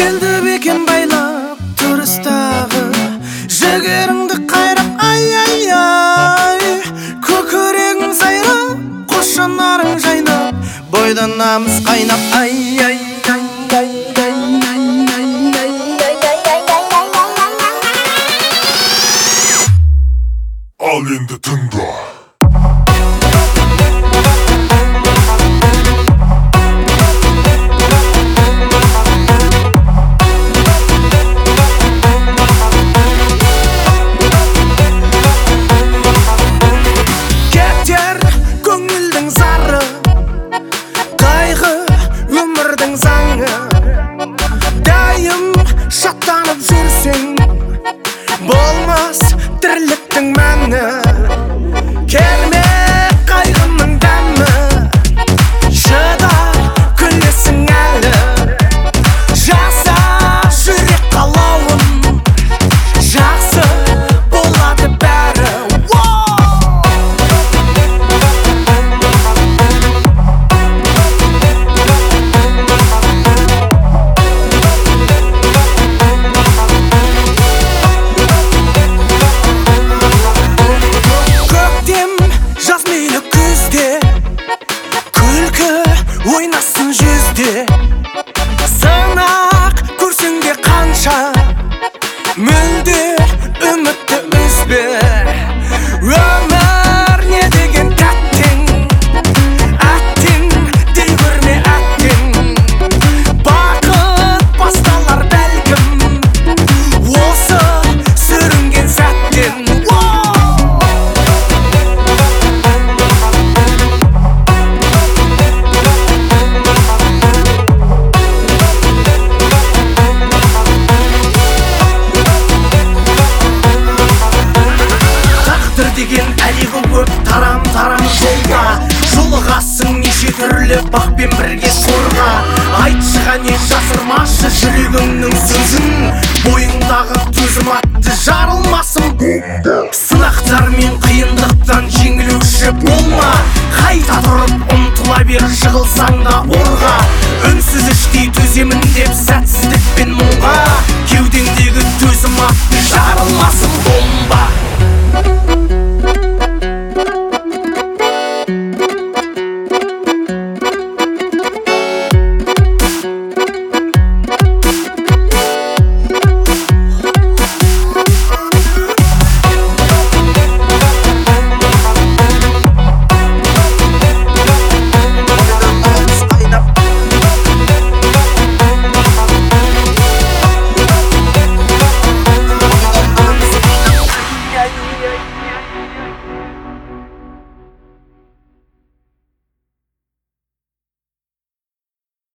келді бекен байлап тұрыстағы жігеріңді қайрап ай көкірегің сайрап қос жанарың жайнап бойдан намыс қайнап ай Al енді тыңда. Кетер көңілдің зары, қайғы өмірдің заңы. Дайым шаттанып жүрсең, болмас тірліктің мәні. Керме қайғының дәмі, шыда күлесің әлі. Жаса жүрек қалауын, жақсы болады бәрі. Ойнасын жүзде, сынақ көрсең де қанша, мүлде үмітті үзбе. Өмір не деген тәттен, әттен дей көрме әттен. Бақыт басталар бәлкім, осы сүрінген сәттен. Деген әлегі көп тарам-тарам жолда, жолығасың неше түрлі бақпен бірге сорға. Айтшы қане жасырмашы жүрегіңнің сөзін, бойыңдағы төзім атты жарылмасын бомба. Сынақтар мен қиындықтан жеңілуші болма, қайта тұрып ұмтыла бер, жығылсаң да орға. Үнсіз іштей төземін деп сәтсіз